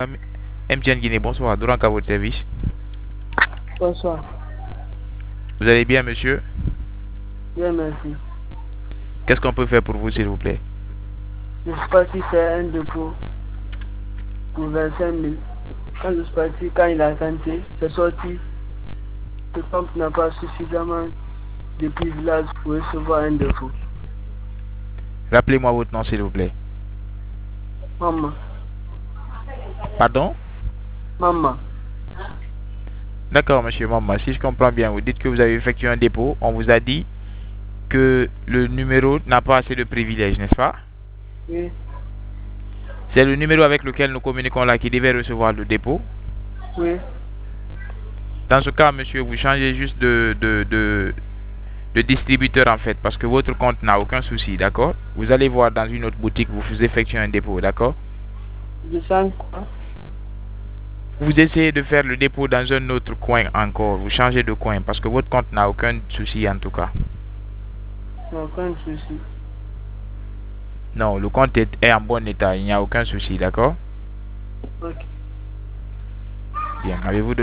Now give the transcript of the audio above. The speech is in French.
MTN Guinée, bonsoir. Dorank à votre service. Bonsoir. Vous allez bien, monsieur? Bien, merci. Qu'est-ce qu'on peut faire pour vous, s'il vous plaît? Je suis parti faire un dépôt pour 25 000. Quand je suis parti, quand il a tenté, c'est sorti. Le compte n'a pas suffisamment de privilèges pour recevoir un dépôt. Rappelez-moi votre nom, s'il vous plaît. Maman. Pardon? Maman. D'accord, monsieur Maman. Si je comprends bien, vous dites que vous avez effectué un dépôt. On vous a dit que le numéro n'a pas assez de privilèges, n'est-ce pas? Oui. C'est le numéro avec lequel nous communiquons là qui devait recevoir le dépôt. Oui. Dans ce cas, monsieur, vous changez juste de distributeur en fait, parce que votre compte n'a aucun souci, d'accord? Vous allez voir dans une autre boutique, vous effectuez un dépôt, d'accord? Je sens quoi? Vous essayez de faire le dépôt dans un autre coin encore, vous changez de coin, parce que votre compte n'a aucun souci en tout cas. Aucun souci. Non, le compte est en bon état, il n'y a aucun souci, d'accord? Ok. Bien, avez-vous